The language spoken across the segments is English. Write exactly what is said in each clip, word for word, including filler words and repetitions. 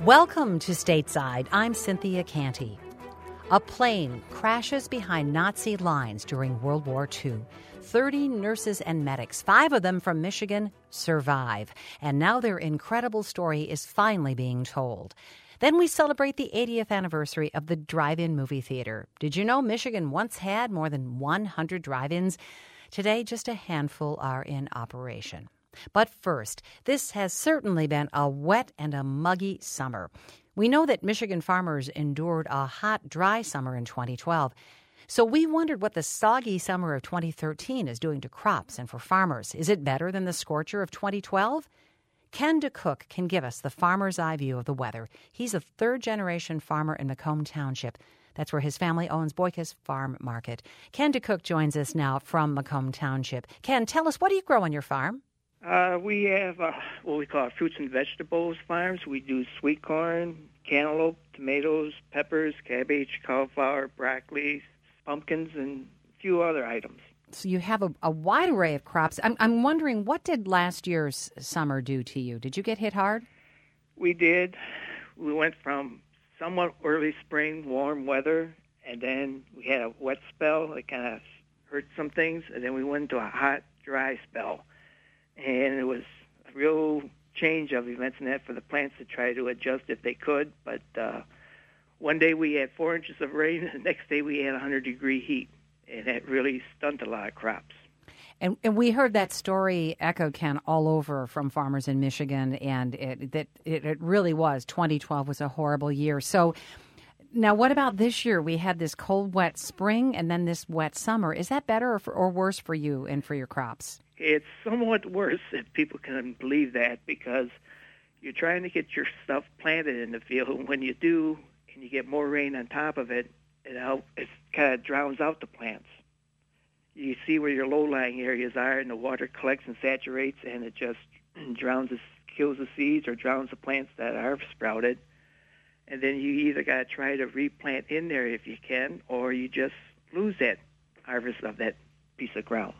Welcome to Stateside. I'm Cynthia Canty. A plane crashes behind Nazi lines during World War Two. thirty nurses and medics, five of them from Michigan, survive. And now their incredible story is finally being told. Then we celebrate the eightieth anniversary of the drive-in movie theater. Did you know Michigan once had more than one hundred drive-ins? Today, just a handful are in operation. But first, this has certainly been a wet and a muggy summer. We know that Michigan farmers endured a hot, dry summer in twenty twelve. So we wondered what the soggy summer of twenty thirteen is doing to crops and for farmers. Is it better than the scorcher of twenty twelve? Ken DeCook can give us the farmer's eye view of the weather. He's a third-generation farmer in Macomb Township. That's where his family owns Boyka's Farm Market. Ken DeCook joins us now from Macomb Township. Ken, tell us, what do you grow on your farm? Uh, we have uh, what we call fruits and vegetables farms. We do sweet corn, cantaloupe, tomatoes, peppers, cabbage, cauliflower, broccoli, pumpkins, and a few other items. So you have a, a wide array of crops. I'm, I'm wondering, what did last year's summer do to you? Did you get hit hard? We did. We went from somewhat early spring, warm weather, and then we had a wet spell that kind of hurt some things, and then we went into a hot, dry spell. And it was a real change of events in that for the plants to try to adjust if they could. But uh, one day we had four inches of rain, and the next day we had one hundred degree heat. And that really stunted a lot of crops. And, and we heard that story echoed, Ken, all over from farmers in Michigan, and it, that it, it really was. twenty twelve was a horrible year. So now what about this year? We had this cold, wet spring and then this wet summer. Is that better or, for, or worse for you and for your crops? It's somewhat worse, if people can believe that, because you're trying to get your stuff planted in the field. And when you do, and you get more rain on top of it, it, help, it kind of drowns out the plants. You see where your low-lying areas are, and the water collects and saturates, and it just drowns, the, kills the seeds or drowns the plants that are sprouted. And then you either got to try to replant in there if you can, or you just lose that harvest of that piece of ground.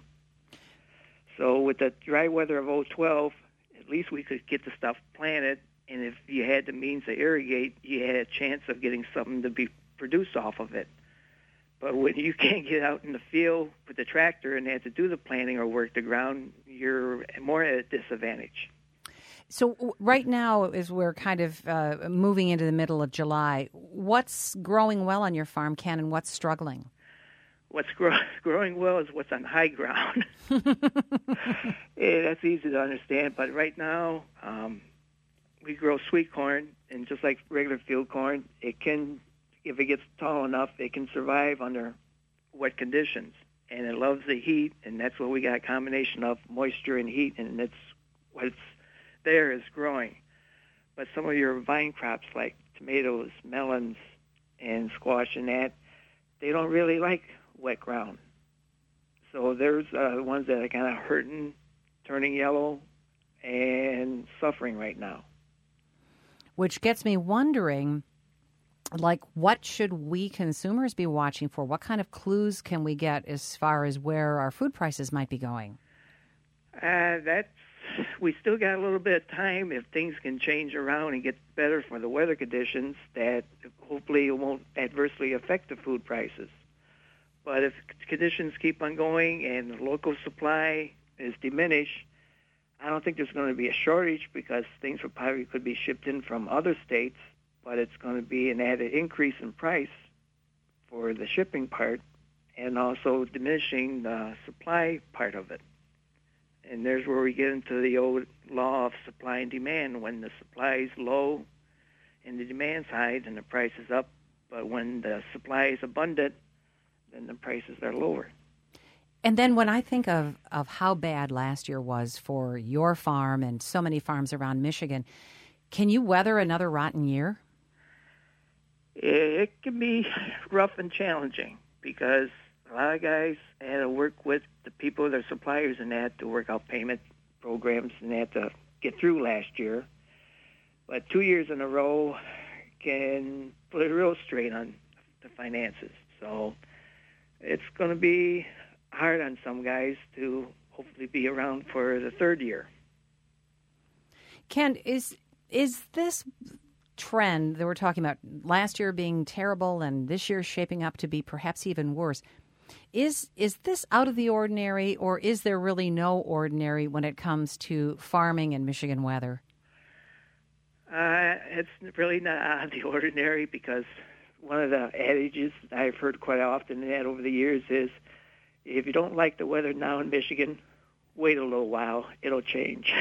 So with the dry weather of oh twelve, at least we could get the stuff planted, and if you had the means to irrigate, you had a chance of getting something to be produced off of it. But when you can't get out in the field with the tractor and have to do the planting or work the ground, you're more at a disadvantage. So right now, as we're kind of uh, moving into the middle of July, what's growing well on your farm, Ken, and what's struggling? What's grow- growing well is what's on high ground. Yeah, that's easy to understand. But right now, um, we grow sweet corn, and just like regular field corn, it can, if it gets tall enough, it can survive under wet conditions. And it loves the heat, and that's what we got, a combination of moisture and heat, and it's what's there is growing. But some of your vine crops like tomatoes, melons, and squash and that, they don't really like wet ground. So there's uh, the ones that are kind of hurting, turning yellow, and suffering right now. Which gets me wondering, like, what should we consumers be watching for? What kind of clues can we get as far as where our food prices might be going? Uh, that's, we still got a little bit of time. If things can change around and get better for the weather conditions, that hopefully it won't adversely affect the food prices. But if conditions keep on going and the local supply is diminished, I don't think there's going to be a shortage, because things will probably could be shipped in from other states, but it's going to be an added increase in price for the shipping part and also diminishing the supply part of it. And there's where we get into the old law of supply and demand. When the supply is low and the demand's high, then the price is up. But when the supply is abundant, then the prices are lower. And then when I think of, of how bad last year was for your farm and so many farms around Michigan, can you weather another rotten year? It can be rough and challenging, because a lot of guys had to work with the people, their suppliers, and that to work out payment programs and that to get through last year. But two years in a row can put a real strain on the finances. So it's going to be hard on some guys to hopefully be around for the third year. Ken, is is this trend that we're talking about, last year being terrible and this year shaping up to be perhaps even worse, is is this out of the ordinary, or is there really no ordinary when it comes to farming and Michigan weather? Uh, it's really not out of the ordinary, because one of the adages that I've heard quite often and over the years is, if you don't like the weather now in Michigan, wait a little while, it'll change.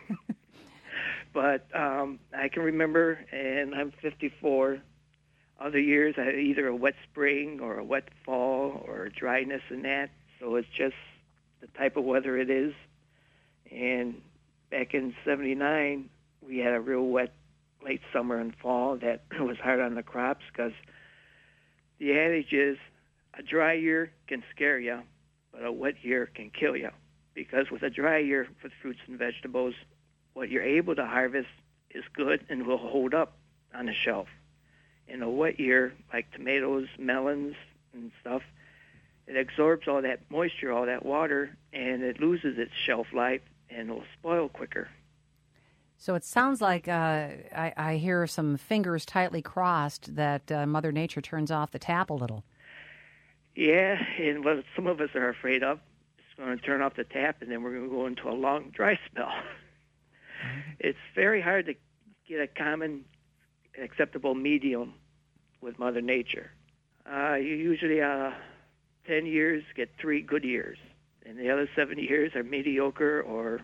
But um, I can remember, and I'm fifty-four, other years I had either a wet spring or a wet fall or dryness in that. So it's just the type of weather it is. And back in seventy-nine, we had a real wet late summer and fall that was hard on the crops, because the adage is a dry year can scare you, but a wet year can kill you. Because with a dry year for fruits and vegetables, what you're able to harvest is good and will hold up on the shelf. In a wet year, like tomatoes, melons, and stuff, it absorbs all that moisture, all that water, and it loses its shelf life and will spoil quicker. So it sounds like uh, I, I hear some fingers tightly crossed that uh, Mother Nature turns off the tap a little. Yeah, and what some of us are afraid of is going to turn off the tap, and then we're going to go into a long dry spell. Mm-hmm. It's very hard to get a common, acceptable medium with Mother Nature. Uh, you usually, uh, ten years, get three good years, and the other seven years are mediocre or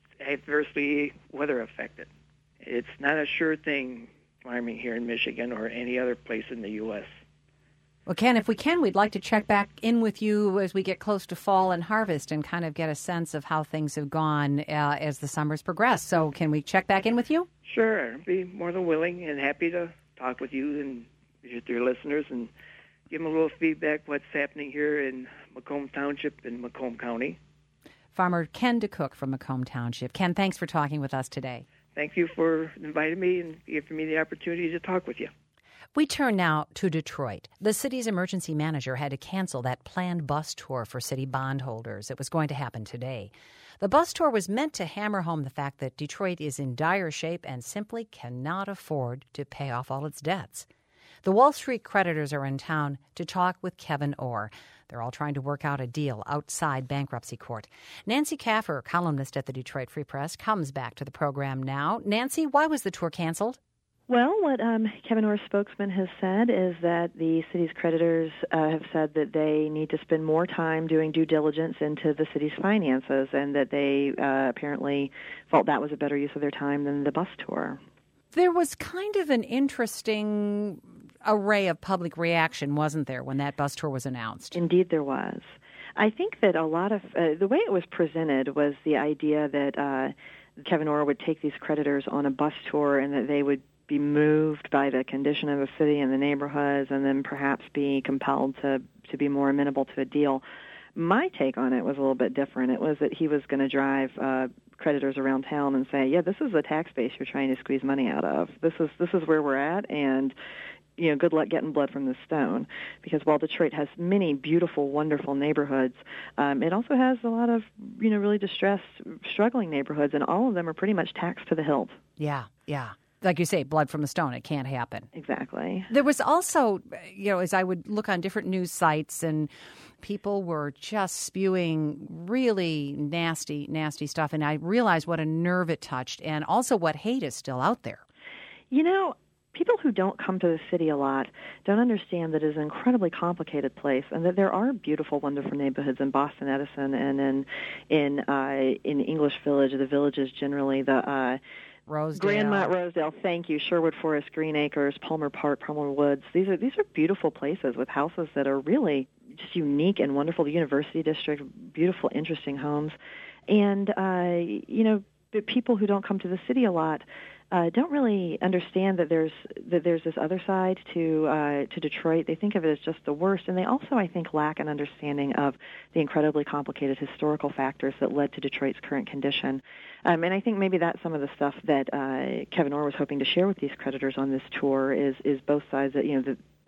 adversely weather affected. It's not a sure thing farming here in Michigan or any other place in the U S. Well, Ken, if we can, we'd like to check back in with you as we get close to fall and harvest and kind of get a sense of how things have gone uh, as the summer's progressed. So can we check back in with you? Sure. I'd be more than willing and happy to talk with you and with your listeners and give them a little feedback what's happening here in Macomb Township and Macomb County. Farmer Ken DeCook from Macomb Township. Ken, thanks for talking with us today. Thank you for inviting me and giving me the opportunity to talk with you. We turn now to Detroit. The city's emergency manager had to cancel that planned bus tour for city bondholders. It was going to happen today. The bus tour was meant to hammer home the fact that Detroit is in dire shape and simply cannot afford to pay off all its debts. The Wall Street creditors are in town to talk with Kevin Orr. They're all trying to work out a deal outside bankruptcy court. Nancy Kaffer, columnist at the Detroit Free Press, comes back to the program now. Nancy, why was the tour canceled? Well, what um, Kevin Orr's spokesman has said is that the city's creditors uh, have said that they need to spend more time doing due diligence into the city's finances, and that they uh, apparently felt that was a better use of their time than the bus tour. There was kind of an interesting array of public reaction, wasn't there, when that bus tour was announced? Indeed there was. I think that a lot of uh, the way it was presented was the idea that uh, Kevin Orr would take these creditors on a bus tour and that they would be moved by the condition of the city and the neighborhoods, and then perhaps be compelled to, to be more amenable to a deal. My take on it was a little bit different. It was that he was going to drive uh, creditors around town and say, yeah, this is the tax base you're trying to squeeze money out of. This is this is where we're at, and you know, good luck getting blood from the stone. Because while Detroit has many beautiful, wonderful neighborhoods, um, it also has a lot of, you know, really distressed, struggling neighborhoods, and all of them are pretty much taxed to the hilt. Yeah, yeah. Like you say, blood from a stone, it can't happen. Exactly. There was also, you know, as I would look on different news sites, and people were just spewing really nasty, nasty stuff, and I realized what a nerve it touched, and also what hate is still out there. You know, people who don't come to the city a lot don't understand that it is an incredibly complicated place, and that there are beautiful, wonderful neighborhoods in Boston Edison and in in uh, in English Village, the villages generally, the uh, Rosedale. Grandmont, Rosedale, thank you. Sherwood Forest, Green Acres, Palmer Park, Palmer Woods. These are these are beautiful places with houses that are really just unique and wonderful. The University District, beautiful, interesting homes, and uh, you know, the people who don't come to the city a lot uh, don't really understand that there's that there's this other side to uh, to Detroit. They think of it as just the worst, and they also, I think, lack an understanding of the incredibly complicated historical factors that led to Detroit's current condition. Um, and I think maybe that's some of the stuff that uh, Kevin Orr was hoping to share with these creditors on this tour is is both sides. That you know the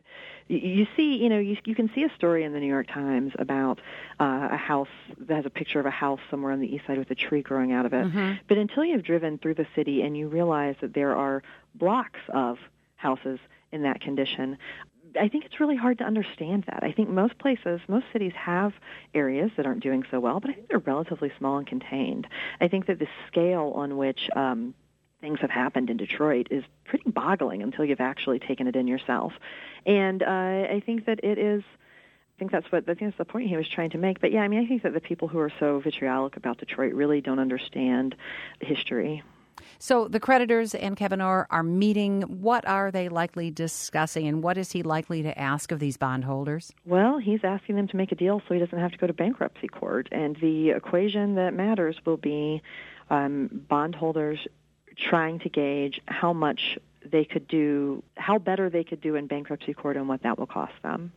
You, you see, you know, you, you can see a story in the New York Times about uh, a house that has a picture of a house somewhere on the east side with a tree growing out of it. Mm-hmm. But until you've driven through the city and you realize that there are blocks of houses in that condition, I think it's really hard to understand that. I think most places, most cities have areas that aren't doing so well, but I think they're relatively small and contained. I think that the scale on which um, things have happened in Detroit is pretty boggling until you've actually taken it in yourself. And uh, I think that it is, I think that's what, I think that's the point he was trying to make. But yeah, I mean, I think that the people who are so vitriolic about Detroit really don't understand history. So the creditors and Kevin Orr are meeting. What are they likely discussing, and what is he likely to ask of these bondholders? Well, he's asking them to make a deal so he doesn't have to go to bankruptcy court. And the equation that matters will be um, bondholders trying to gauge how much they could do, how better they could do in bankruptcy court and what that will cost them.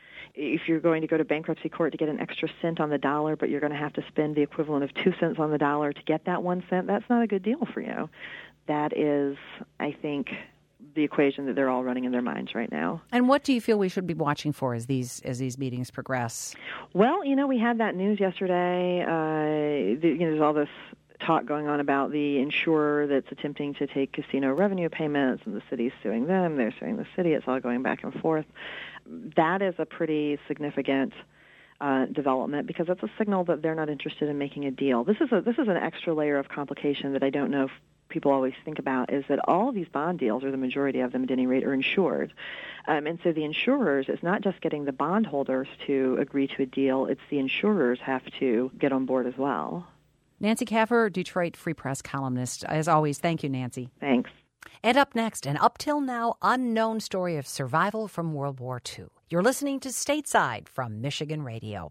If you're going to go to bankruptcy court to get an extra cent on the dollar, but you're going to have to spend the equivalent of two cents on the dollar to get that one cent, that's not a good deal for you. That is, I think, the equation that they're all running in their minds right now. And what do you feel we should be watching for as these as these meetings progress? Well, you know, we had that news yesterday. Uh, the, you know, there's all this talk going on about the insurer that's attempting to take casino revenue payments, and the city's suing them, they're suing the city. It's all going back and forth. That is a pretty significant uh, development because it's a signal that they're not interested in making a deal. This is a this is an extra layer of complication that I don't know if people always think about, is that all of these bond deals, or the majority of them at any rate, are insured. Um, and so the insurers, it's not just getting the bondholders to agree to a deal, it's the insurers have to get on board as well. Nancy Kaffer, Detroit Free Press columnist. As always, thank you, Nancy. Thanks. And up next, an up till now unknown story of survival from World War Two. You're listening to Stateside from Michigan Radio.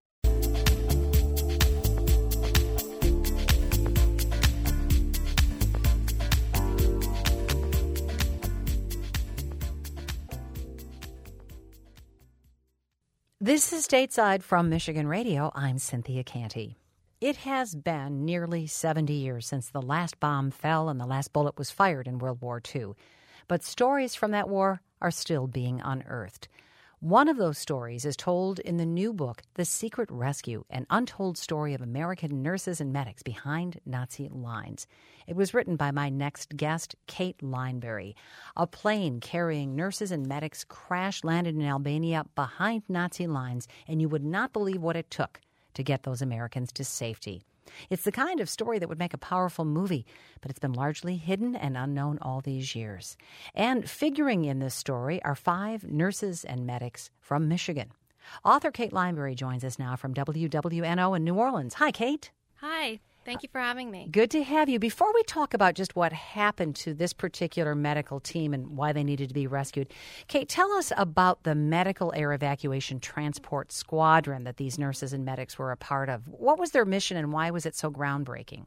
This is Stateside from Michigan Radio. I'm Cynthia Canty. It has been nearly seventy years since the last bomb fell and the last bullet was fired in World War Two. But stories from that war are still being unearthed. One of those stories is told in the new book, The Secret Rescue, an untold story of American nurses and medics behind Nazi lines. It was written by my next guest, Kate Lineberry. A plane carrying nurses and medics crash-landed in Albania behind Nazi lines, and you would not believe what it took to get those Americans to safety. It's the kind of story that would make a powerful movie, but it's been largely hidden and unknown all these years. And figuring in this story are five nurses and medics from Michigan. Author Kate Lineberry joins us now from W W N O in New Orleans. Hi, Kate. Hi. Thank you for having me. Good to have you. Before we talk about just what happened to this particular medical team and why they needed to be rescued, Kate, tell us about the Medical Air Evacuation Transport Squadron that these nurses and medics were a part of. What was their mission and why was it so groundbreaking?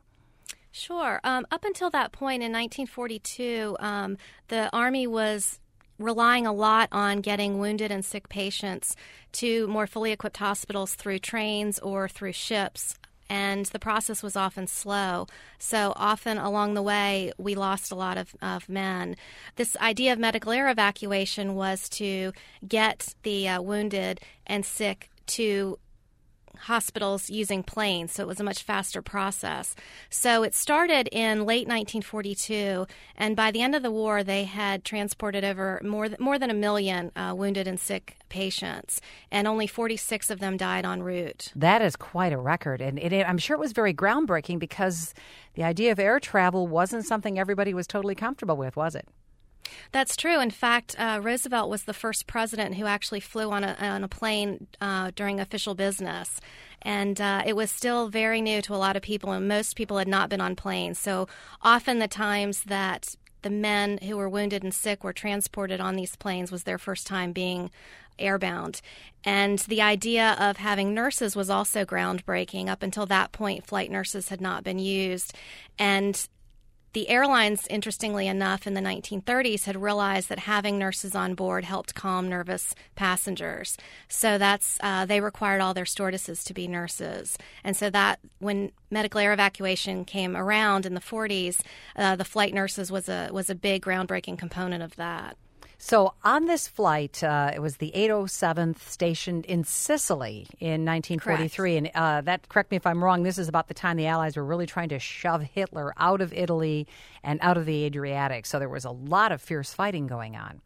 Sure. Um, up until that point in nineteen forty-two, um, the Army was relying a lot on getting wounded and sick patients to more fully equipped hospitals through trains or through ships. And the process was often slow. So often along the way, we lost a lot of, of men. This idea of medical air evacuation was to get the uh, wounded and sick to hospitals using planes, so it was a much faster process. So it started in late nineteen forty-two, and by the end of the war, they had transported over more than, more than a million uh, wounded and sick patients, and only forty-six of them died en route. That is quite a record, and it, I'm sure it was very groundbreaking because the idea of air travel wasn't something everybody was totally comfortable with, was it? That's true. In fact, uh, Roosevelt was the first president who actually flew on a, on a plane uh, during official business. And uh, it was still very new to a lot of people, and most people had not been on planes. So often the times that the men who were wounded and sick were transported on these planes was their first time being airbound. And the idea of having nurses was also groundbreaking. Up until that point, flight nurses had not been used. And the airlines, interestingly enough, in the nineteen thirties had realized that having nurses on board helped calm nervous passengers. So that's uh, they required all their stewardesses to be nurses. And so that when medical air evacuation came around in the forties, uh, the flight nurses was a was a big groundbreaking component of that. So on this flight, uh, it was the eight oh seventh stationed in Sicily in nineteen forty-three. Correct. And uh, that, correct me if I'm wrong, this is about the time the Allies were really trying to shove Hitler out of Italy and out of the Adriatic. So there was a lot of fierce fighting going on.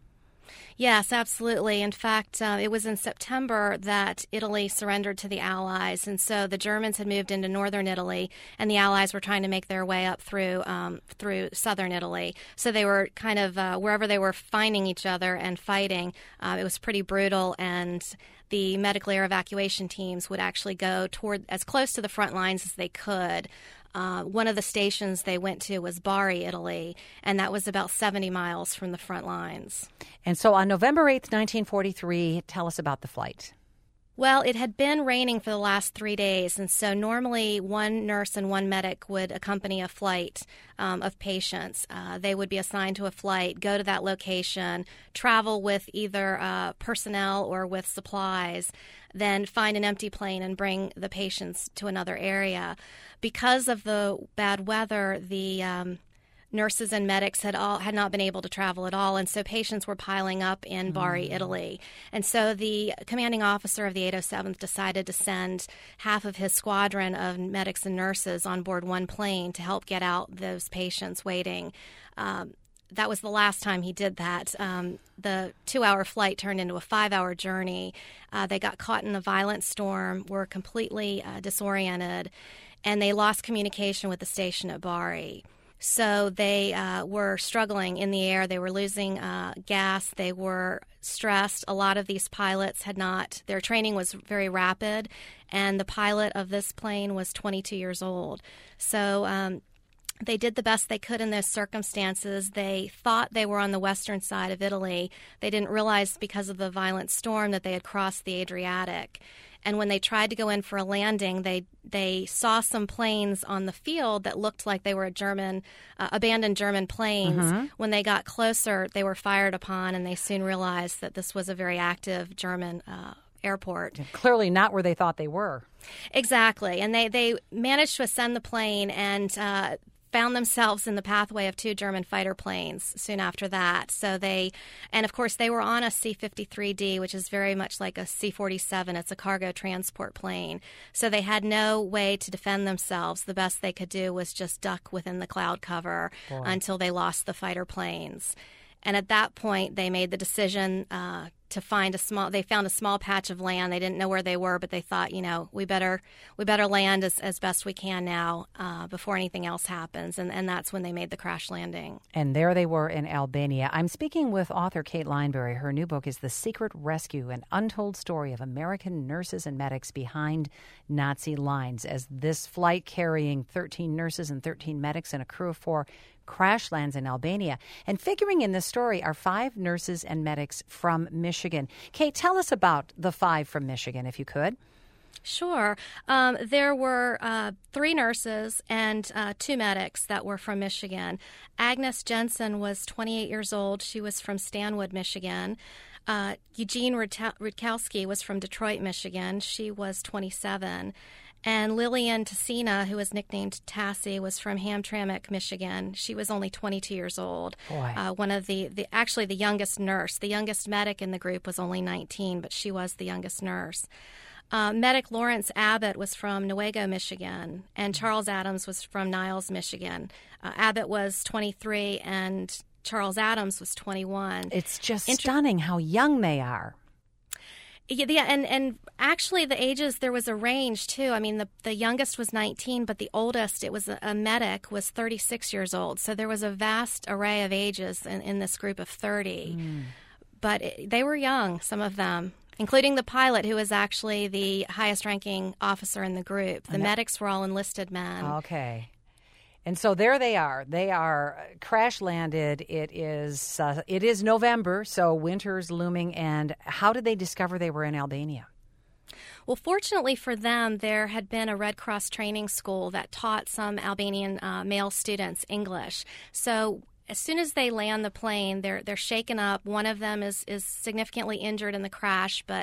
Yes, absolutely. In fact, uh, it was in September that Italy surrendered to the Allies, and so the Germans had moved into northern Italy, and the Allies were trying to make their way up through um, through southern Italy. So they were kind of uh, wherever they were finding each other and fighting. Uh, it was pretty brutal, and the medical air evacuation teams would actually go toward as close to the front lines as they could. Uh, one of the stations they went to was Bari, Italy, and that was about seventy miles from the front lines. And so on November eighth, nineteen forty-three, tell us about the flight. Well, it had been raining for the last three days, and so normally one nurse and one medic would accompany a flight um, of patients. Uh, they would be assigned to a flight, go to that location, travel with either uh, personnel or with supplies, then find an empty plane and bring the patients to another area. Because of the bad weather, the um, nurses and medics had all had not been able to travel at all, and so patients were piling up in Bari, mm. Italy. And so the commanding officer of the eight oh seventh decided to send half of his squadron of medics and nurses on board one plane to help get out those patients waiting. Um, that was the last time he did that. Um, the two-hour flight turned into a five-hour journey. Uh, they got caught in a violent storm, were completely uh, disoriented, and they lost communication with the station at Bari. So they uh, were struggling in the air. They were losing uh, gas. They were stressed. A lot of these pilots had not, their training was very rapid, and the pilot of this plane was twenty-two years old. So um, they did the best they could in those circumstances. They thought they were on the western side of Italy. They didn't realize because of the violent storm that they had crossed the Adriatic. And when they tried to go in for a landing, they they saw some planes on the field that looked like they were German, uh, abandoned German planes. Mm-hmm. When they got closer, they were fired upon, and they soon realized that this was a very active German uh, airport. Clearly not where they thought they were. Exactly. And they, they managed to ascend the plane and uh, found themselves in the pathway of two German fighter planes soon after that. So they, and of course they were on a C fifty-three D, which is very much like a C forty-seven. It's a cargo transport plane. So they had no way to defend themselves. The best they could do was just duck within the cloud cover Boy. until they lost the fighter planes. And at that point, they made the decision uh, to find a small. They found a small patch of land. They didn't know where they were, but they thought, you know, we better we better land as, as best we can now uh, before anything else happens. And and that's when they made the crash landing. And there they were in Albania. I'm speaking with author Kate Lineberry. Her new book is The Secret Rescue: An Untold Story of American Nurses and Medics Behind Nazi Lines. As this flight carrying thirteen nurses and thirteen medics and a crew of four crash lands in Albania. And figuring in this story are five nurses and medics from Michigan. Kate, tell us about the five from Michigan, if you could. Sure. Um, there were uh, three nurses and uh, two medics that were from Michigan. Agnes Jensen was twenty-eight years old. She was from Stanwood, Michigan. Uh, Eugene Rutkowski was from Detroit, Michigan. She was twenty-seven. And Lillian Tassina, who was nicknamed Tassie, was from Hamtramck, Michigan. She was only twenty-two years old. Boy. Uh, one of the, the, actually the youngest nurse. The youngest medic in the group was only nineteen, but she was the youngest nurse. Uh, Medic Lawrence Abbott was from Newaygo, Michigan, and Charles Adams was from Niles, Michigan. Uh, Abbott was twenty-three, and Charles Adams was twenty-one. It's just Inter- stunning how young they are. Yeah, and, and actually the ages, there was a range, too. I mean, the, the youngest was nineteen, but the oldest, it was a, a medic, was thirty-six years old. So there was a vast array of ages in, in this group of thirty. Mm. But it, they were young, some of them, including the pilot, who was actually the highest-ranking officer in the group. The medics were all enlisted men. Okay. And so there they are. They are crash landed. It is uh, it is November, so winter's looming. And how did they discover they were in Albania? Well, fortunately for them, there had been a Red Cross training school that taught some Albanian uh, male students English. So as soon as they land the plane, they're they're shaken up. One of them is, is significantly injured in the crash, but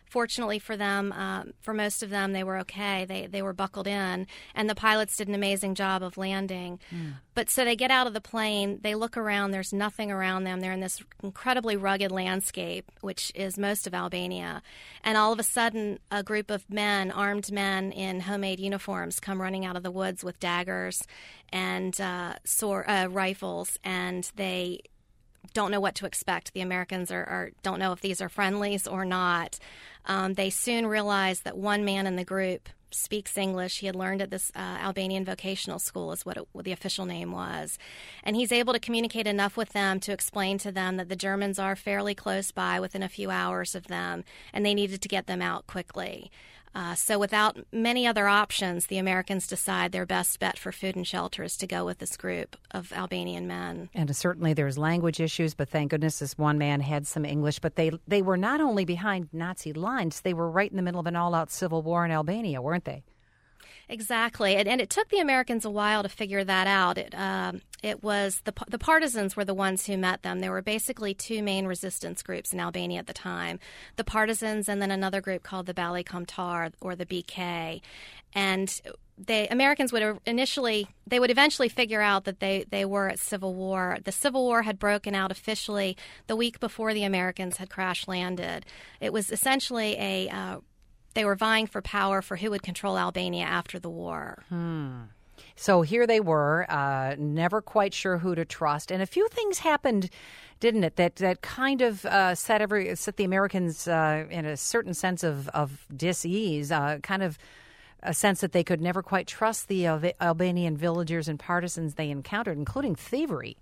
fortunately for them, um, for most of them, they were okay. They they were buckled in, and the pilots did an amazing job of landing. Mm. But so they get out of the plane, they look around, there's nothing around them. They're in this incredibly rugged landscape, which is most of Albania. And all of a sudden, a group of men, armed men in homemade uniforms, come running out of the woods with daggers and uh, sword, uh, rifles, and they don't know what to expect. The Americans are, are don't know if these are friendlies or not. Um, they soon realize that one man in the group speaks English. He had learned at this uh, Albanian vocational school is what, it, what the official name was. And he's able to communicate enough with them to explain to them that the Germans are fairly close by, within a few hours of them, and they needed to get them out quickly. Uh, so without many other options, the Americans decide their best bet for food and shelter is to go with this group of Albanian men. And certainly there's language issues, but thank goodness this one man had some English. But they they were not only behind Nazi lines, they were right in the middle of an all-out civil war in Albania, weren't they? Exactly, and, and it took the Americans a while to figure that out. It um, it was the the partisans were the ones who met them. There were basically two main resistance groups in Albania at the time: the partisans, and then another group called the Balli Kombëtar, or the B K. And the Americans would initially, they would eventually figure out that they, they were at civil war. The Civil War had broken out officially the week before the Americans had crash landed. It was essentially a uh, They were vying for power for who would control Albania after the war. Hmm. So here they were, uh, never quite sure who to trust. And a few things happened, didn't it, that, that kind of uh, set every set the Americans uh, in a certain sense of, of dis-ease, uh, kind of a sense that they could never quite trust the uh, Albanian villagers and partisans they encountered, including thievery.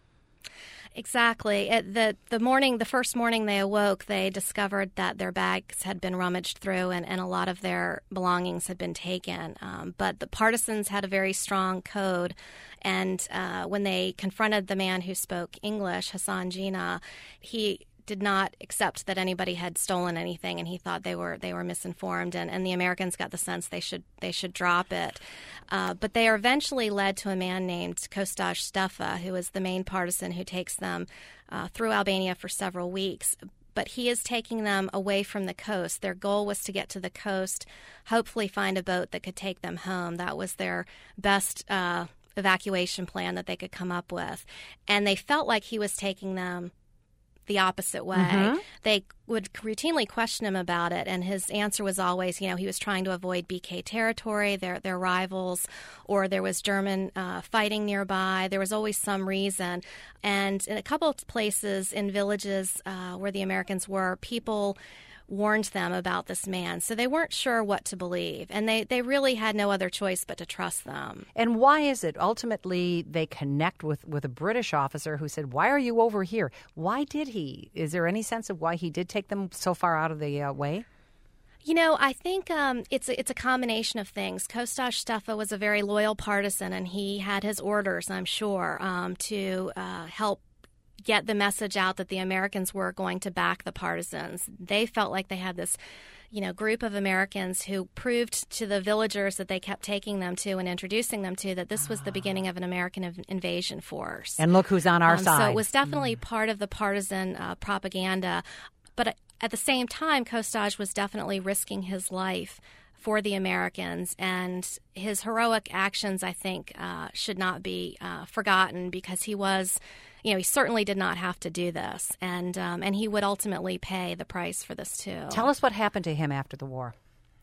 Exactly. At the the morning, the first morning they awoke, they discovered that their bags had been rummaged through and, and a lot of their belongings had been taken. Um, but the partisans had a very strong code, and uh, when they confronted the man who spoke English, Hassan Gina, he did not accept that anybody had stolen anything, and he thought they were they were misinformed, and, and the Americans got the sense they should they should drop it. Uh, but they are eventually led to a man named Kostaj Steffa, who is the main partisan who takes them uh, through Albania for several weeks. But he is taking them away from the coast. Their goal was to get to the coast, hopefully find a boat that could take them home. That was their best uh, evacuation plan that they could come up with. And they felt like he was taking them the opposite way. Mm-hmm. They would routinely question him about it, and his answer was always, you know, he was trying to avoid B K territory, their their rivals, or there was German uh, fighting nearby. There was always some reason. And in a couple of places in villages uh, where the Americans were, people warned them about this man. So they weren't sure what to believe, and they, they really had no other choice but to trust them. And why is it ultimately they connect with, with a British officer who said, why are you over here? Why did he? Is there any sense of why he did take them so far out of the uh, way? You know, I think um, it's, a, it's a combination of things. Kostaj Steffa was a very loyal partisan, and he had his orders, I'm sure, um, to uh, help get the message out that the Americans were going to back the partisans. They felt like they had this, you know, group of Americans who proved to the villagers that they kept taking them to and introducing them to that this was the beginning of an American inv- invasion force. And look who's on our um, side. So it was definitely mm. part of the partisan uh, propaganda. But at the same time, Kostaj was definitely risking his life for the Americans, and his heroic actions, I think, uh, should not be uh, forgotten, because he was, you know, he certainly did not have to do this, and um, and he would ultimately pay the price for this too. Tell us what happened to him after the war.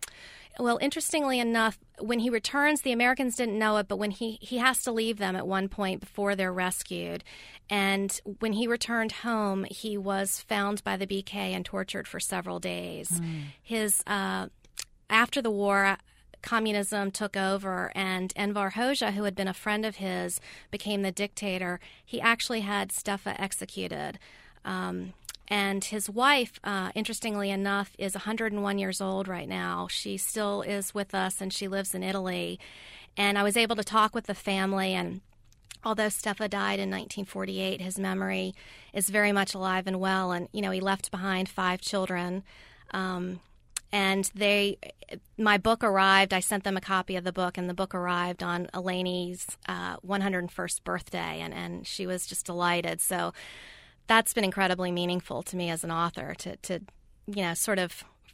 Well, interestingly enough, when he returns, the Americans didn't know it, but when he, he has to leave them at one point before they're rescued. And when he returned home, he was found by the B K and tortured for several days. Mm. His uh, after the war, communism took over, and Enver Hoxha, who had been a friend of his, became the dictator. He actually had Steffa executed. Um, and his wife, uh, interestingly enough, is one hundred one years old right now. She still is with us, and she lives in Italy. And I was able to talk with the family, and although Steffa died in nineteen forty-eight, his memory is very much alive and well. And, you know, he left behind five children. Um, and they, my book arrived. I sent them a copy of the book, and the book arrived on Eleni's uh, one hundred first birthday, and, and she was just delighted. So that's been incredibly meaningful to me as an author to, to you know, sort of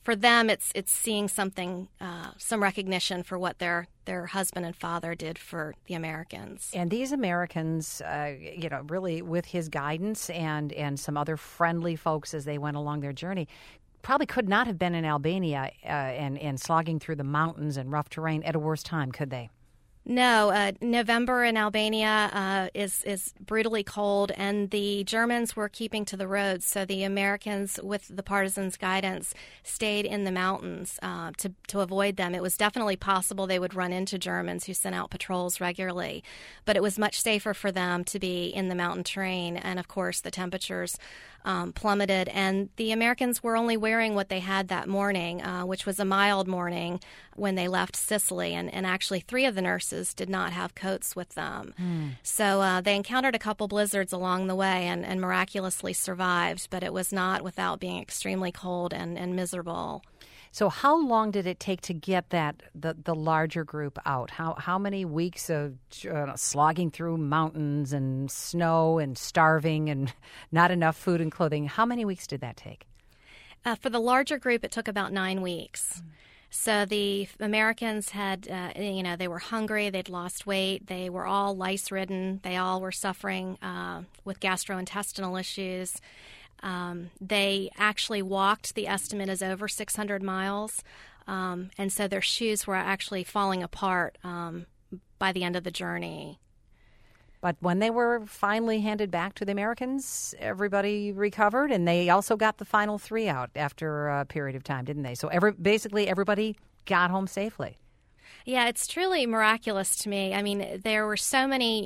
for them, it's it's seeing something, uh, some recognition for what their their husband and father did for the Americans. And these Americans, uh, you know, really with his guidance and, and some other friendly folks as they went along their journey, probably could not have been in Albania uh, and, and slogging through the mountains and rough terrain at a worse time, could they? No, uh, November in Albania uh, is is brutally cold, and the Germans were keeping to the roads. So the Americans, with the partisans' guidance, stayed in the mountains uh, to to avoid them. It was definitely possible they would run into Germans who sent out patrols regularly, but it was much safer for them to be in the mountain terrain. And of course, the temperatures Um, plummeted, and the Americans were only wearing what they had that morning, uh, which was a mild morning when they left Sicily, and, and actually three of the nurses did not have coats with them. Mm. So uh, they encountered a couple blizzards along the way and, and miraculously survived, but it was not without being extremely cold and, and miserable. So how long did it take to get that the, the larger group out? How how many weeks of uh, slogging through mountains and snow and starving and not enough food and clothing? How many weeks did that take? Uh, for the larger group, it took about nine weeks. Mm. So the Americans had, uh, you know, they were hungry, they'd lost weight, they were all lice-ridden, they all were suffering uh, with gastrointestinal issues. Um, they actually walked, the estimate is over six hundred miles, um, and so their shoes were actually falling apart um, by the end of the journey. But when they were finally handed back to the Americans, everybody recovered, and they also got the final three out after a period of time, didn't they? So every, basically everybody got home safely. Yeah, it's truly miraculous to me. I mean, there were so many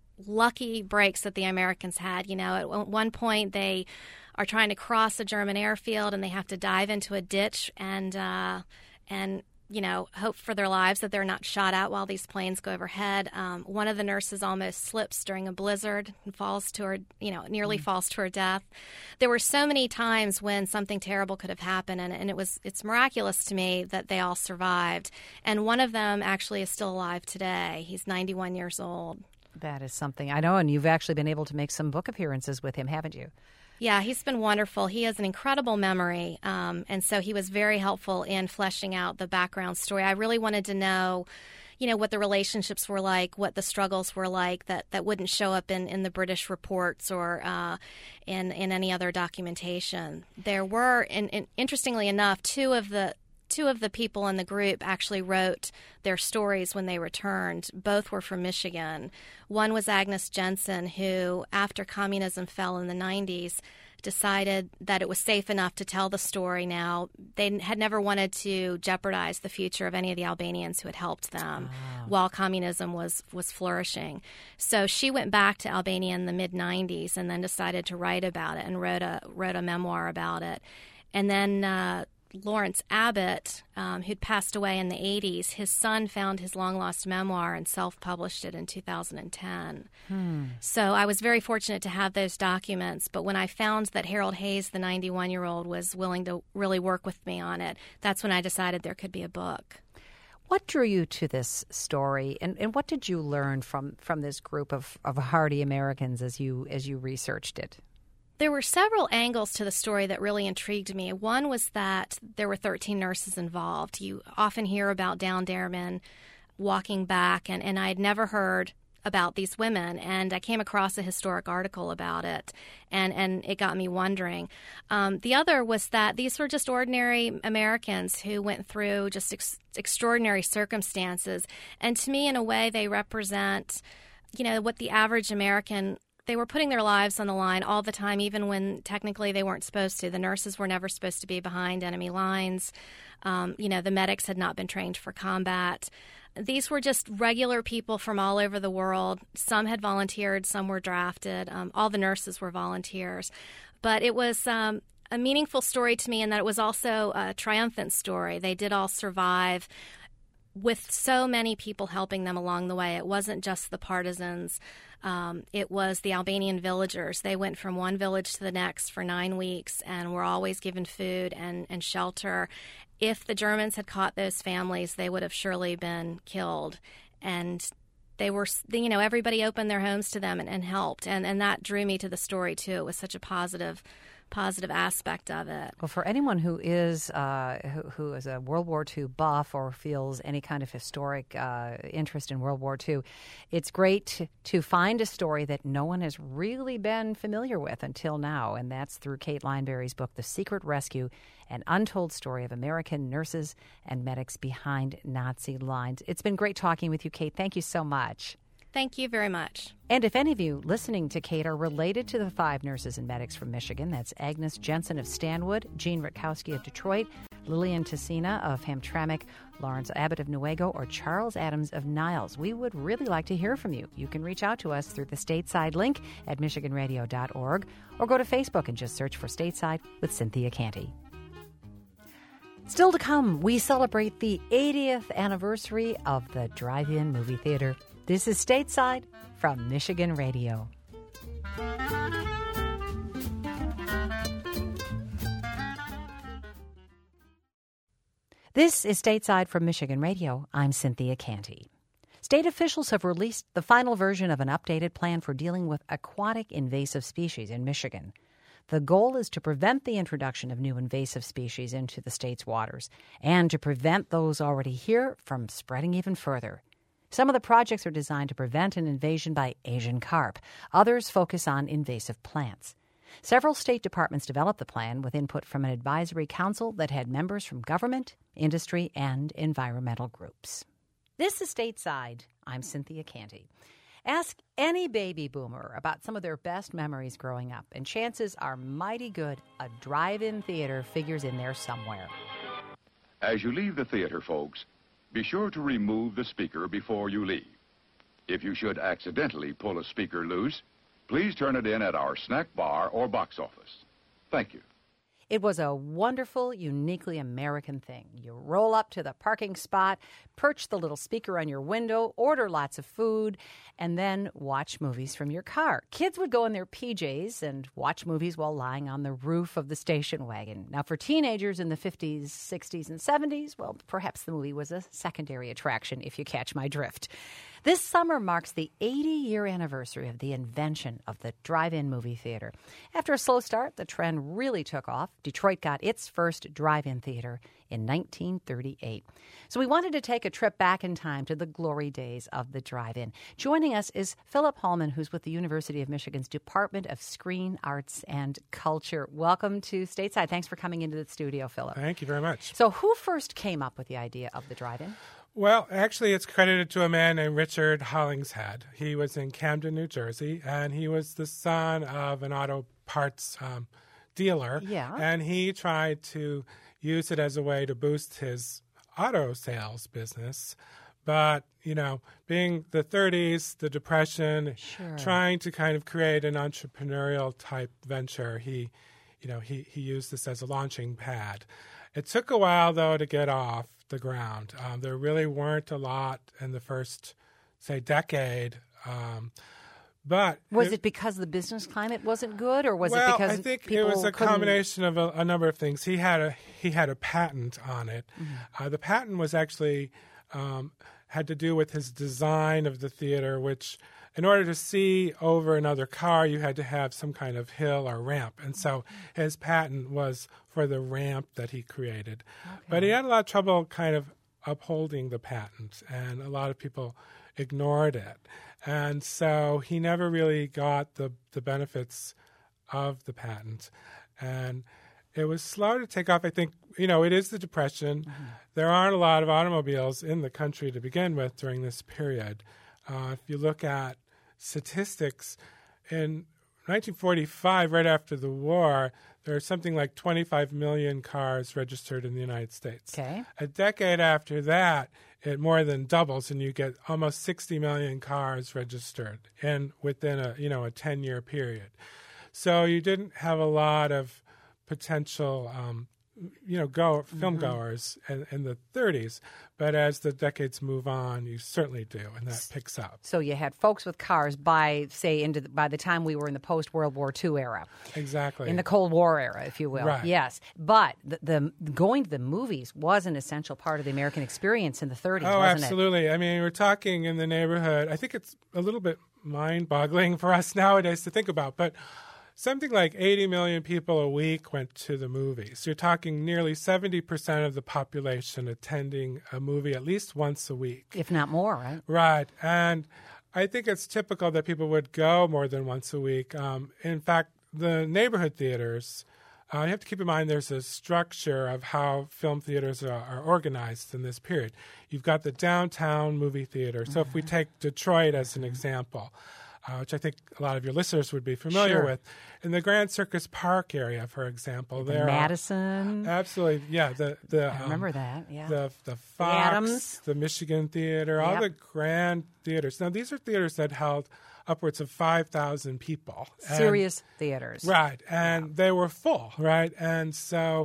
lucky breaks that the Americans had. You know, at one point they are trying to cross a German airfield and they have to dive into a ditch and uh, and you know hope for their lives that they're not shot at while these planes go overhead. Um, one of the nurses almost slips during a blizzard and falls to her, you know, nearly mm. falls to her death. There were so many times when something terrible could have happened, and, and it was it's miraculous to me that they all survived. And one of them actually is still alive today. He's ninety-one years old. That is something I know, and you've actually been able to make some book appearances with him, haven't you? Yeah, he's been wonderful. He has an incredible memory, um, and so he was very helpful in fleshing out the background story. I really wanted to know, you know, what the relationships were like, what the struggles were like that, that wouldn't show up in, in the British reports or uh, in, in any other documentation. There were, and, and interestingly enough, two of the Two of the people in the group actually wrote their stories when they returned. Both were from Michigan. One was Agnes Jensen, who, after communism fell in the nineties, decided that it was safe enough to tell the story now. They had never wanted to jeopardize the future of any of the Albanians who had helped them wow. while communism was, was flourishing. So she went back to Albania in the mid nineties and then decided to write about it and wrote a, wrote a memoir about it. And then uh, Lawrence Abbott, um, who'd passed away in the eighties, his son found his long-lost memoir and self-published it in two thousand ten. Hmm. So I was very fortunate to have those documents, but when I found that Harold Hayes, the ninety-one-year-old, was willing to really work with me on it, that's when I decided there could be a book. What drew you to this story, and, and what did you learn from, from this group of, of hardy Americans as you as you researched it? There were several angles to the story that really intrigued me. One was that there were thirteen nurses involved. You often hear about downed airmen walking back, and, and I had never heard about these women, and I came across a historic article about it, and, and it got me wondering. Um, the other was that these were just ordinary Americans who went through just ex- extraordinary circumstances, and to me, in a way, they represent, you know, what the average American. They were putting their lives on the line all the time, even when technically they weren't supposed to. The nurses were never supposed to be behind enemy lines. Um, you know, the medics had not been trained for combat. These were just regular people from all over the world. Some had volunteered, some were drafted. Um, all the nurses were volunteers. But it was um, a meaningful story to me in that it was also a triumphant story. They did all survive with so many people helping them along the way. It wasn't just the partisans. Um, it was the Albanian villagers. They went from one village to the next for nine weeks and were always given food and, and shelter. If the Germans had caught those families, they would have surely been killed. And they were, you know, everybody opened their homes to them and, and helped. And, and that drew me to the story, too. It was such a positive positive aspect of it. Well, for anyone who is uh, who, who is a World War Two buff or feels any kind of historic uh, interest in World War Two, it's great to, to find a story that no one has really been familiar with until now, and that's through Kate Lineberry's book, The Secret Rescue, an untold story of American nurses and medics behind Nazi lines. It's been great talking with you, Kate. Thank you so much. Thank you very much. And if any of you listening to Kate are related to the five nurses and medics from Michigan, that's Agnes Jensen of Stanwood, Jean Rutkowski of Detroit, Lillian Tessina of Hamtramck, Lawrence Abbott of Newaygo, or Charles Adams of Niles, we would really like to hear from you. You can reach out to us through the Stateside link at michigan radio dot org or go to Facebook and just search for Stateside with Cynthia Canty. Still to come, we celebrate the eightieth anniversary of the Drive-In Movie Theater. This is Stateside from Michigan Radio. This is Stateside from Michigan Radio. I'm Cynthia Canty. State officials have released the final version of an updated plan for dealing with aquatic invasive species in Michigan. The goal is to prevent the introduction of new invasive species into the state's waters and to prevent those already here from spreading even further. Some of the projects are designed to prevent an invasion by Asian carp. Others focus on invasive plants. Several state departments developed the plan with input from an advisory council that had members from government, industry, and environmental groups. This is Stateside. I'm Cynthia Canty. Ask any baby boomer about some of their best memories growing up, and chances are mighty good a drive-in theater figures in there somewhere. As you leave the theater, folks, be sure to remove the speaker before you leave. If you should accidentally pull a speaker loose, please turn it in at our snack bar or box office. Thank you. It was a wonderful, uniquely American thing. You roll up to the parking spot, perch the little speaker on your window, order lots of food, and then watch movies from your car. Kids would go in their P Js and watch movies while lying on the roof of the station wagon. Now, for teenagers in the fifties, sixties, and seventies, well, perhaps the movie was a secondary attraction, if you catch my drift. This summer marks the eighty-year anniversary of the invention of the drive-in movie theater. After a slow start, the trend really took off. Detroit got its first drive-in theater in nineteen thirty-eight. So we wanted to take a trip back in time to the glory days of the drive-in. Joining us is Philip Hallman, who's with the University of Michigan's Department of Screen Arts and Culture. Welcome to Stateside. Thanks for coming into the studio, Philip. Thank you very much. So who first came up with the idea of the drive-in? Well, actually, it's credited to a man named Richard Hollingshead. He was in Camden, New Jersey, and he was the son of an auto parts um, dealer. Yeah. And he tried to use it as a way to boost his auto sales business. But, you know, being the thirties, the Depression, Sure. trying to kind of create an entrepreneurial type venture, he, you know, he, he used this as a launching pad. It took a while, though, to get off the ground. Um, there really weren't a lot in the first, say, decade. Um, but Was it, it because the business climate wasn't good, or was well, it because I think people it was a couldn't- combination of a, a number of things. He had a he had a patent on it. Mm-hmm. Uh, the patent was actually um, had to do with his design of the theater, which in order to see over another car, you had to have some kind of hill or ramp. And so his patent was for the ramp that he created. Okay. But he had a lot of trouble kind of upholding the patent, and a lot of people ignored it. And so he never really got the, the benefits of the patent. And it was slow to take off. I think, you know, it is the Depression. Mm-hmm. There aren't a lot of automobiles in the country to begin with during this period. Uh, if you look at statistics, in nineteen forty-five, right after the war, there are something like twenty-five million cars registered in the United States. Okay. A decade after that, it more than doubles, and you get almost sixty million cars registered in within a you know a ten-year period. So you didn't have a lot of potential um, you know, go film Mm-hmm. goers in, in the thirties, but as the decades move on, you certainly do, and that picks up. So you had folks with cars by, say, into the, by the time we were in the post-World War Two era. Exactly. In the Cold War era, if you will. Right. Yes. But the, the going to the movies was an essential part of the American experience in the thirties, oh, wasn't absolutely. I mean, we're talking in the neighborhood. I think it's a little bit mind-boggling for us nowadays to think about, but something like eighty million people a week went to the movies. You're talking nearly seventy percent of the population attending a movie at least once a week. If not more, right? Right. And I think it's typical that people would go more than once a week. Um, in fact, the neighborhood theaters, uh, you have to keep in mind there's a structure of how film theaters are, are organized in this period. You've got the downtown movie theater. So mm-hmm. if we take Detroit as an example, uh, which I think a lot of your listeners would be familiar sure. with, in the Grand Circus Park area, for example, the there Madison. Are, absolutely, yeah. The the I remember um, that. Yeah. The the Fox, the Adams, the Michigan Theater, all yep. the grand theaters. Now these are theaters that held upwards of five thousand people. Serious and, theaters. Right, and yeah. they were full, right? And so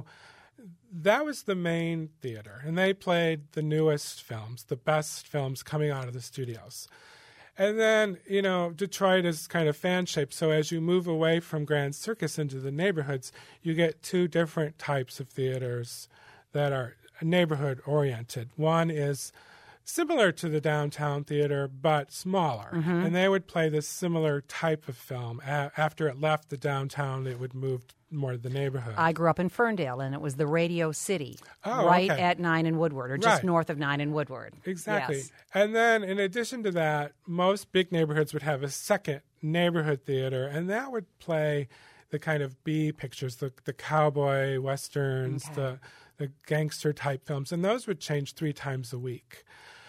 that was the main theater, and they played the newest films, the best films coming out of the studios. And then, you know, Detroit is kind of fan-shaped, so as you move away from Grand Circus into the neighborhoods, you get two different types of theaters that are neighborhood-oriented. One is similar to the downtown theater, but smaller. Mm-hmm. And they would play this similar type of film. A- after it left the downtown, it would move more to the neighborhood. I grew up in Ferndale, and it was the Radio City, oh, right okay. at nine and Woodward, or just right. north of nine and Woodward. Exactly. Yes. And then in addition to that, most big neighborhoods would have a second neighborhood theater, and that would play the kind of B pictures, the, the cowboy westerns, okay. the, the gangster-type films, and those would change three times a week.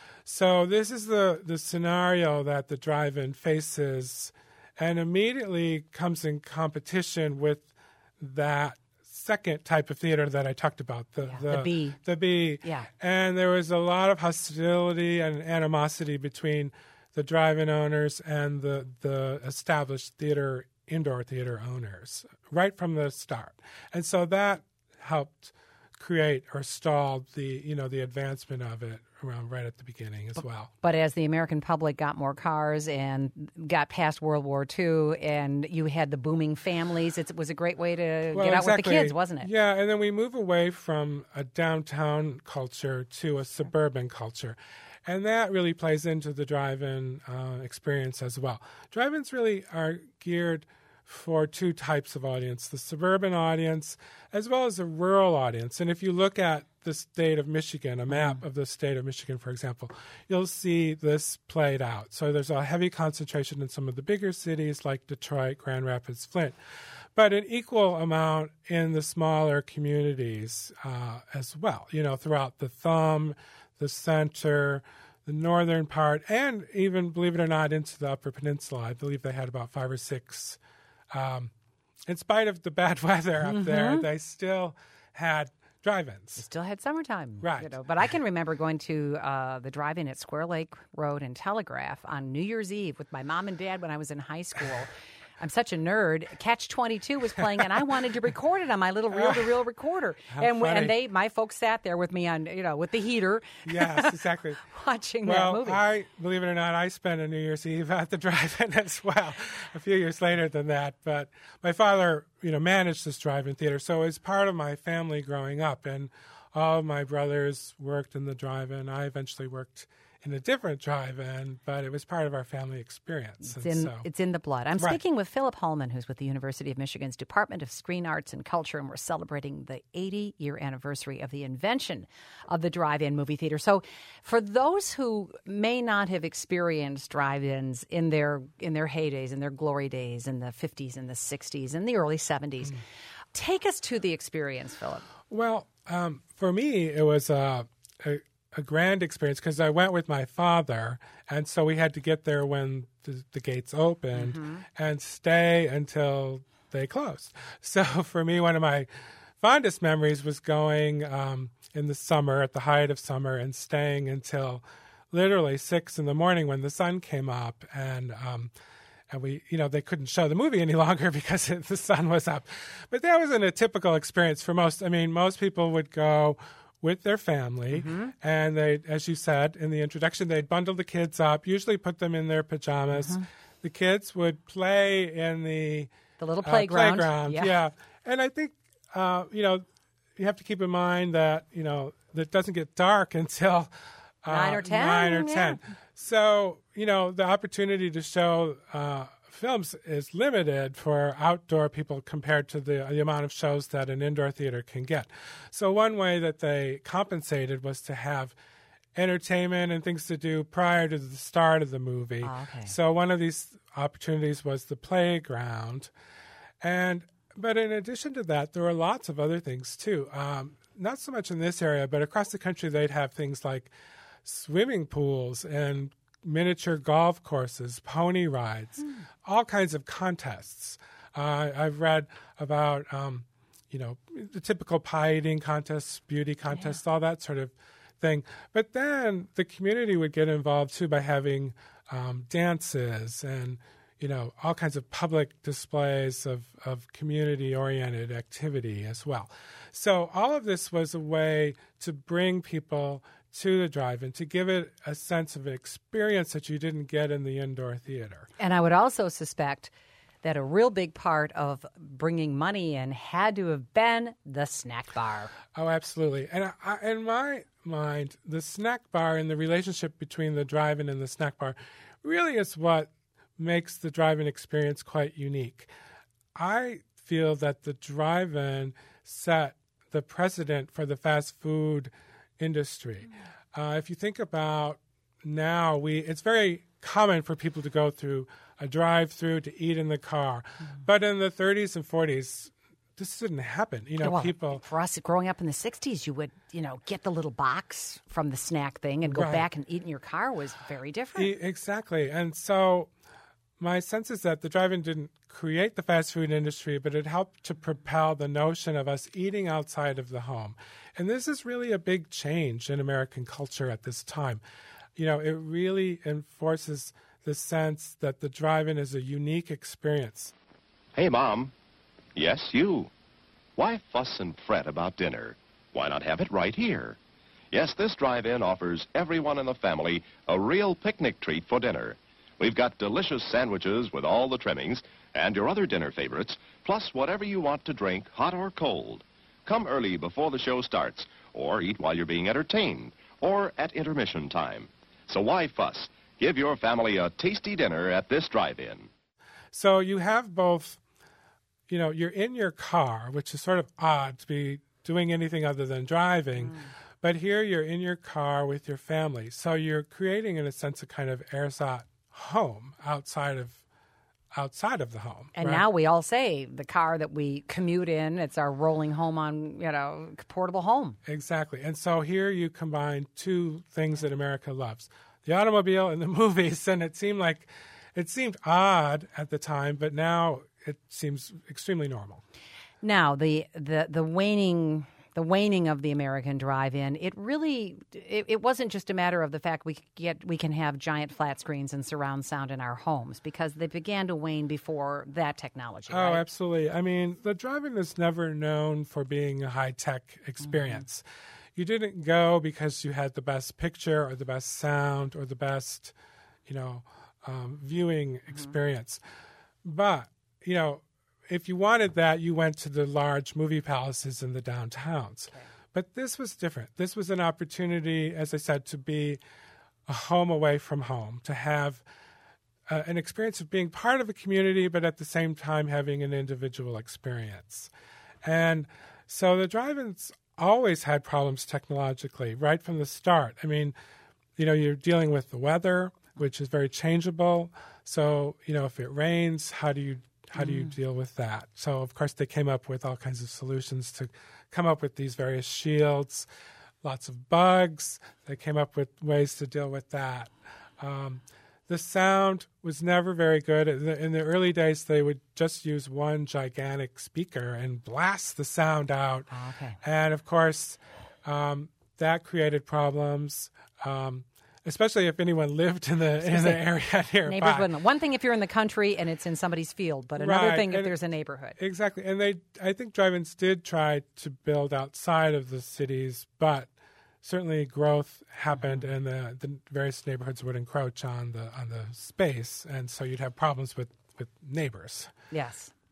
So this is the, the scenario that the drive-in faces and immediately comes in competition with that second type of theater that I talked about, the, yeah, the, the B. The B. Yeah. And there was a lot of hostility and animosity between the drive-in owners and the, the established theater, indoor theater owners right from the start. And so that helped create or stalled the, you know, the advancement of it around right at the beginning as well. But as the American public got more cars and got past World War Two, and you had the booming families, it was a great way to well, get out exactly. with the kids, wasn't it? Yeah, and then we move away from a downtown culture to a suburban culture. And that really plays into the drive-in uh, experience as well. Drive-ins really are geared for two types of audience, the suburban audience as well as the rural audience. And if you look at the state of Michigan, a map of the state of Michigan, for example, you'll see this played out. So there's a heavy concentration in some of the bigger cities like Detroit, Grand Rapids, Flint, but an equal amount in the smaller communities uh, as well, you know, throughout the Thumb, the center, the northern part, and even, believe it or not, into the Upper Peninsula. I believe they had about five or six. Um, in spite of the bad weather up mm-hmm. there, they still had drive-ins. They still had summertime. Right. You know. But I can remember going to uh, the drive-in at Square Lake Road and Telegraph on New Year's Eve with my mom and dad when I was in high school. I'm such a nerd. Catch twenty-two was playing, and I wanted to record it on my little reel-to-reel recorder. How and funny. and they, my folks, sat there with me on, you know, with the heater. Yes, exactly. watching well, that movie. I believe it or not, I spent a New Year's Eve at the drive-in as well. A few years later than that, but my father, you know, managed this drive-in theater, so it was part of my family growing up, and all of my brothers worked in the drive-in. I eventually worked in a different drive-in, but it was part of our family experience. It's, and in, so, it's in the blood. I'm right. speaking with Philip Holman, who's with the University of Michigan's Department of Screen Arts and Culture, and we're celebrating the eighty-year anniversary of the invention of the drive-in movie theater. So for those who may not have experienced drive-ins in their in their heydays, in their glory days, in the fifties and the sixties and the early seventies, mm. take us to the experience, Philip. Well, um, for me, it was uh, a a grand experience because I went with my father, and so we had to get there when the, the gates opened mm-hmm. and stay until they closed. So for me, one of my fondest memories was going um, in the summer, at the height of summer, and staying until literally six in the morning when the sun came up, and um, and we, you know, they couldn't show the movie any longer because the sun was up. But that wasn't a typical experience for most. I mean, most people would go with their family, mm-hmm. and they, as you said in the introduction, they'd bundle the kids up, usually put them in their pajamas. Mm-hmm. The kids would play in the the little playground. Uh, playground, yeah. yeah. And I think, uh, you know, you have to keep in mind that, you know, that it doesn't get dark until uh, nine or ten. Nine or yeah. ten. So, you know, the opportunity to show uh, films is limited for outdoor people compared to the, the amount of shows that an indoor theater can get. So one way that they compensated was to have entertainment and things to do prior to the start of the movie. Oh, okay. So one of these opportunities was the playground. And but in addition to that, there were lots of other things too. Um, not so much in this area, but across the country they'd have things like swimming pools and miniature golf courses, pony rides, mm. all kinds of contests. Uh, I've read about, um, you know, the typical pie eating contests, beauty contests, yeah. all that sort of thing. But then the community would get involved too by having um, dances and, you know, all kinds of public displays of, of community-oriented activity as well. So all of this was a way to bring people to the drive-in, to give it a sense of an experience that you didn't get in the indoor theater. And I would also suspect that a real big part of bringing money in had to have been the snack bar. Oh, absolutely. And I, in my mind, the snack bar and the relationship between the drive-in and the snack bar really is what makes the drive-in experience quite unique. I feel that the drive-in set the precedent for the fast food industry. Uh, if you think about now, we it's very common for people to go through a drive-through to eat in the car. Mm-hmm. But in the thirties and forties, this didn't happen. You know, well, people. For us, growing up in the sixties, you would, you know, get the little box from the snack thing and go right. back and eat in your car was very different. E- exactly. And so my sense is that the drive-in didn't create the fast food industry, but it helped to propel the notion of us eating outside of the home. And this is really a big change in American culture at this time. You know, it really enforces the sense that the drive-in is a unique experience. Hey, Mom. Yes, you. Why fuss and fret about dinner? Why not have it right here? Yes, this drive-in offers everyone in the family a real picnic treat for dinner. We've got delicious sandwiches with all the trimmings and your other dinner favorites, plus whatever you want to drink, hot or cold. Come early before the show starts, or eat while you're being entertained, or at intermission time. So why fuss? Give your family a tasty dinner at this drive-in. So you have both, you know, you're in your car, which is sort of odd to be doing anything other than driving, mm. but here you're in your car with your family. So you're creating, in a sense, a kind of ersatz home outside of outside of the home. And right? now we all say the car that we commute in, it's our rolling home on, you know, portable home. Exactly. And so here you combine two things that America loves, the automobile and the movies. And it seemed like, it seemed odd at the time, but now it seems extremely normal. Now, the, the, the waning... The waning of the American drive-in, it really, it, it wasn't just a matter of the fact we get we can have giant flat screens and surround sound in our homes, because they began to wane before that technology. Oh, right? Absolutely. I mean, the drive-in is never known for being a high-tech experience. Mm-hmm. You didn't go because you had the best picture or the best sound or the best, you know, um, viewing mm-hmm. experience. But, you know, if you wanted that, you went to the large movie palaces in the downtowns. Okay. But this was different. This was an opportunity, as I said, to be a home away from home, to have uh, an experience of being part of a community, but at the same time having an individual experience. And so the drive-ins always had problems technologically right from the start. I mean, you know, you're dealing with the weather, which is very changeable. So, you know, if it rains, how do you How do you mm. deal with that? So, of course, they came up with all kinds of solutions to come up with these various shields, lots of bugs. They came up with ways to deal with that. Um, the sound was never very good. In the, in the early days, they would just use one gigantic speaker and blast the sound out. Oh, okay. And, of course, um, that created problems. Um Especially if anyone lived in the in the area nearby. Neighbors wouldn't. One thing if you're in the country and it's in somebody's field, but another right. thing if and there's a neighborhood. Exactly. And they, I think drive-ins did try to build outside of the cities, but certainly growth happened and the, the various neighborhoods would encroach on the on the space. And so you'd have problems with, with neighbors. Yes.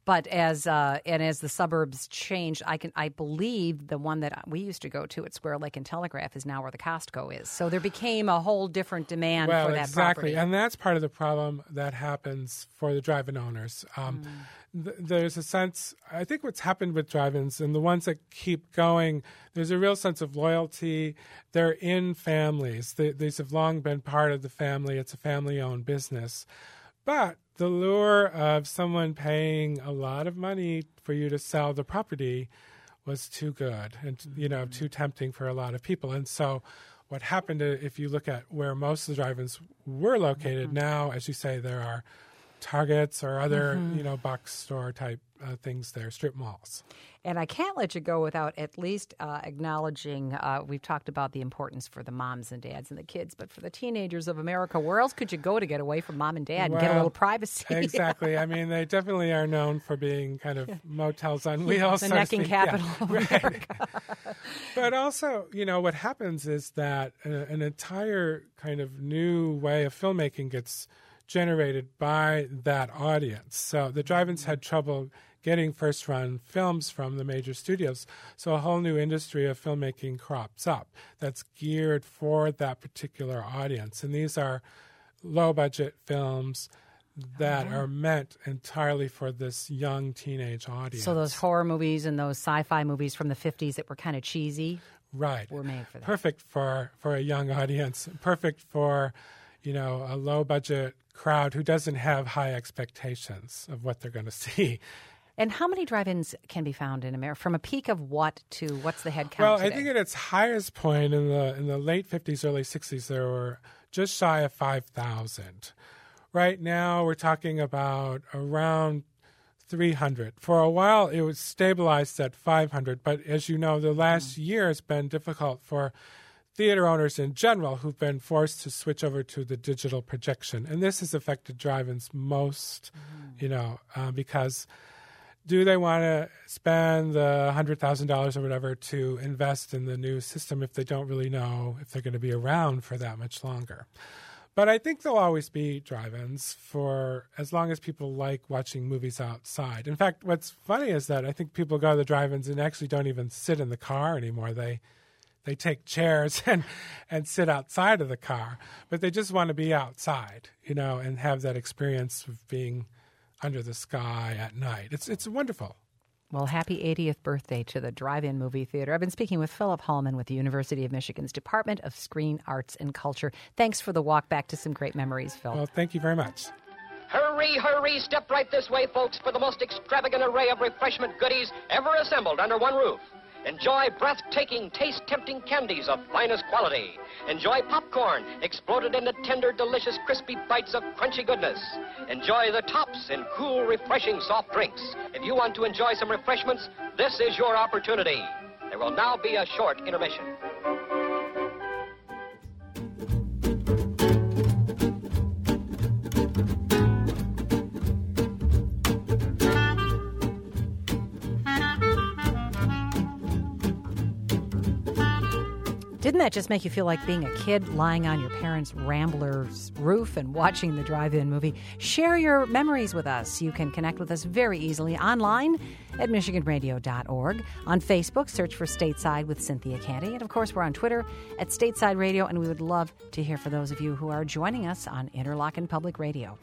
But as uh, and as the suburbs changed, I can I believe the one that we used to go to at Square Lake and Telegraph is now where the Costco is. So there became a whole different demand well, for that exactly. property. And that's part of the problem that happens for the drive-in owners. Um, mm. th- there's a sense, I think what's happened with drive-ins and the ones that keep going, there's a real sense of loyalty. They're in families. They, these have long been part of the family. It's a family-owned business. But the lure of someone paying a lot of money for you to sell the property was too good and, you know, too tempting for a lot of people. And so what happened, if you look at where most of the drive-ins were located, mm-hmm. now, as you say, there are Targets or other, mm-hmm. you know, box store type uh, things there, strip malls. And I can't let you go without at least uh, acknowledging, uh, we've talked about the importance for the moms and dads and the kids, but for the teenagers of America, where else could you go to get away from mom and dad well, and get a little privacy? Exactly. I mean, they definitely are known for being kind of motels on wheels. The so necking capital yeah, of right. America. But also, you know, what happens is that uh, an entire kind of new way of filmmaking gets generated by that audience. So the drive-ins had trouble getting first-run films from the major studios. So a whole new industry of filmmaking crops up that's geared for that particular audience. And these are low-budget films that uh-huh. are meant entirely for this young teenage audience. So those horror movies and those sci-fi movies from the fifties that were kind of cheesy right. were made for that. Perfect for, for a young audience. Perfect for, you know, a low-budget crowd who doesn't have high expectations of what they're going to see. And how many drive-ins can be found in America? From a peak of what to what's the head count Well, today? I think at its highest point in the in the late fifties, early sixties, there were just shy of five thousand. Right now, we're talking about around three hundred. For a while, it was stabilized at five hundred. But as you know, the last mm. year has been difficult for theater owners in general who've been forced to switch over to the digital projection. And this has affected drive-ins most, mm. you know, uh, because do they want to spend the one hundred thousand dollars or whatever to invest in the new system if they don't really know if they're going to be around for that much longer? But I think there'll always be drive-ins for as long as people like watching movies outside. In fact, what's funny is that I think people go to the drive-ins and actually don't even sit in the car anymore. They They take chairs and, and sit outside of the car, but they just want to be outside, you know, and have that experience of being under the sky at night. It's it's wonderful. Well, happy eightieth birthday to the drive-in movie theater. I've been speaking with Philip Hallman with the University of Michigan's Department of Screen Arts and Culture. Thanks for the walk back to some great memories, Phil. Well, thank you very much. Hurry, hurry, step right this way, folks, for the most extravagant array of refreshment goodies ever assembled under one roof. Enjoy breathtaking, taste-tempting candies of finest quality. Enjoy popcorn, exploded into tender, delicious, crispy bites of crunchy goodness. Enjoy the tops in cool, refreshing soft drinks. If you want to enjoy some refreshments, this is your opportunity. There will now be a short intermission. Didn't that just make you feel like being a kid lying on your parents' Rambler's roof and watching the drive-in movie? Share your memories with us. You can connect with us very easily online at michigan radio dot org. On Facebook, search for Stateside with Cynthia Canty. And, of course, we're on Twitter at Stateside Radio, and we would love to hear from those of you who are joining us on Interlochen Public Radio.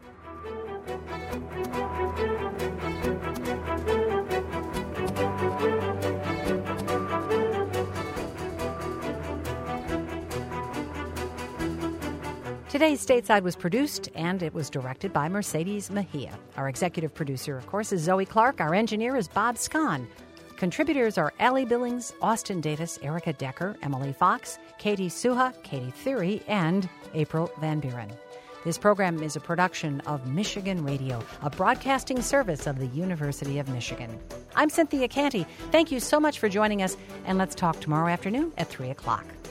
Today's Stateside was produced and it was directed by Mercedes Mejia. Our executive producer, of course, is Zoe Clark. Our engineer is Bob Scahn. Contributors are Allie Billings, Austin Davis, Erica Decker, Emily Fox, Katie Suha, Katie Thury, and April Van Buren. This program is a production of Michigan Radio, a broadcasting service of the University of Michigan. I'm Cynthia Canty. Thank you so much for joining us, and let's talk tomorrow afternoon at three o'clock.